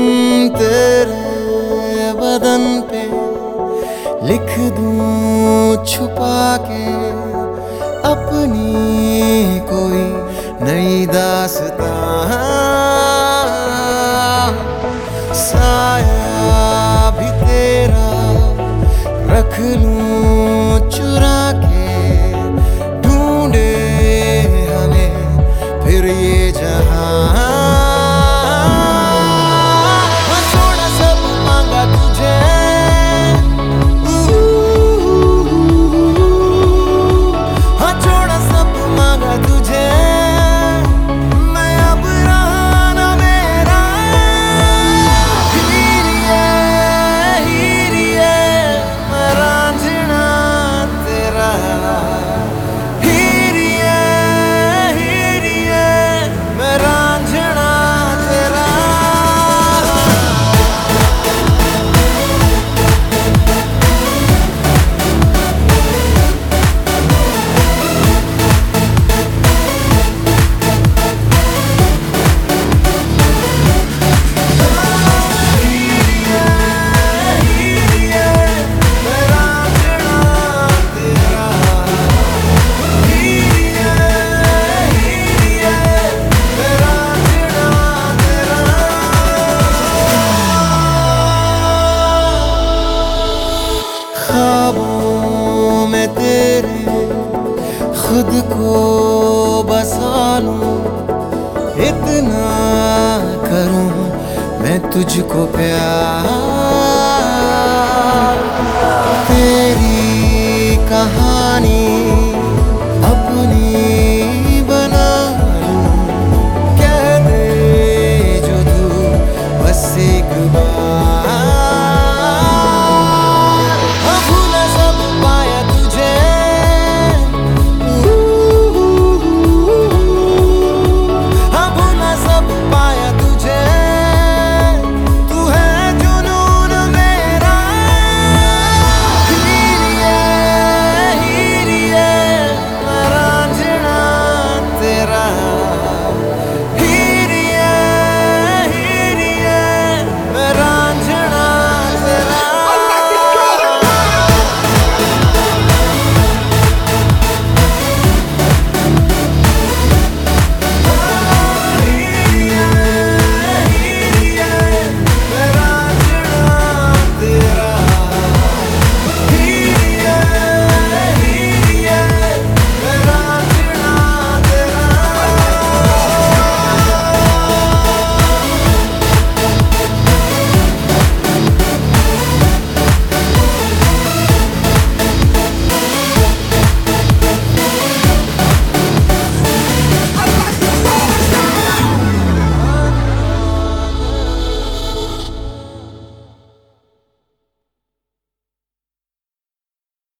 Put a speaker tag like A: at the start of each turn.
A: तेरे बदन पे लिख दूं छुपा के अपनी कोई नई दास्तां। साया भी तेरा रख लूं चुरा के, ढूंढे हमें फिर ये जहां। थोड़ा सब मांगा तुझे, हाँ थोड़ा सब मांगा तुझे, मैं अब रहा ना मेरा। हीरिए हीरिए मैं रांझना तेरा, हीरिए हीरिए मैं रांझना तेरा। ख्वाबों में तेरे खुद को बसा लूं, इतना करूं मैं तुझको प्यार। तेरी कहानी